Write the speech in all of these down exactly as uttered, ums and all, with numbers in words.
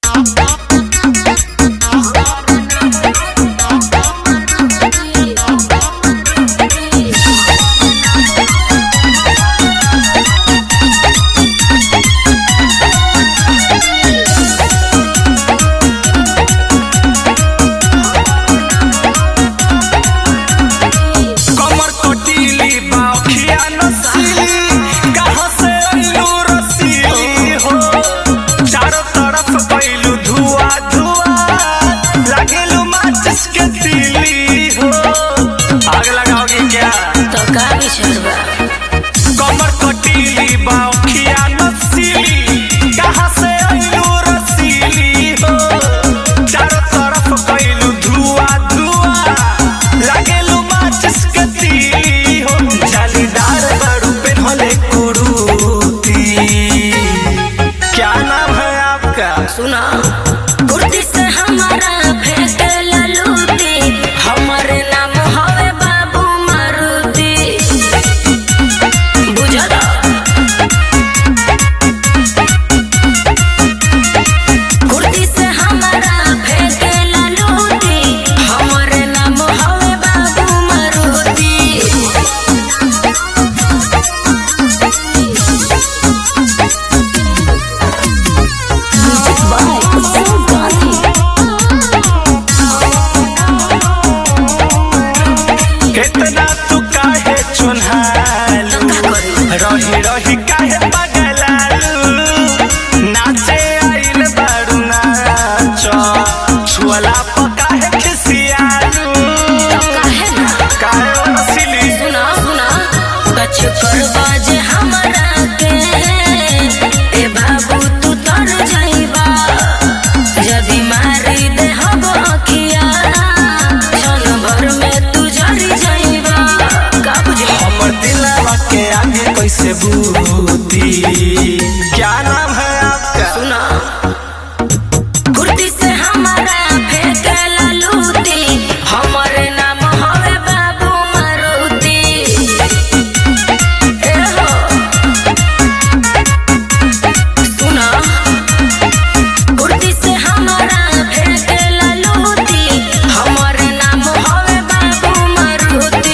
कमर कटीली बाखिया नसीली कहाँ से आइलू रसीली हो चारों तरफ कइलू धुआं धुआं लागेलू माचिस के तीली हो जालीदार दारू पे भले कुरूती। क्या नाम है आपका? सुना कुर्ती से हमारा फेंके ललूटी हमारे नाम हवे बाबू मारुति बुझला। कुर्ती से हमारा फेंके ललूटी हमारे नाम हवे बाबू मारुति। कितना तू काहे चुन्हालू रही रही काहे पगलालू नाचे आइल बारू नाच छुअला प काहे खिसियालू काहे नसीली। सुना सुना कछ करबा जे हमरा के ए बाबू तू तर जाइबा जदी मारी दे हम अखिया क्षण भर में तू जरी जाइबा। का बुझली हमर दिलवा के आगे कैसे बूती। क्या नाम है आपका? सुना कुर्ती से हमारा फेंके ललूटी हमारे नाम हवे बाबू मारुति। ए हो सुना कुर्ती से हमारा फेंके ललूटी हमारे नाम हवे बाबू मारुति।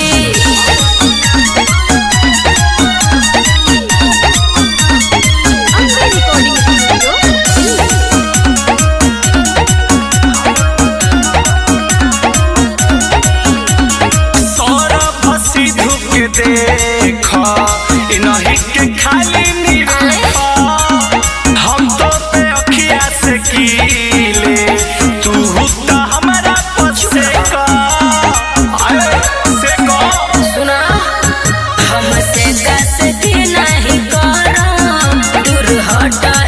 सौरभ सिद्धू के देख इन्हीं के खाली निरखा हम तो पे अखिया से कीले तू तो हमारा पछे का आए से को। सुना हमसे कसती नहीं करो दूर हटा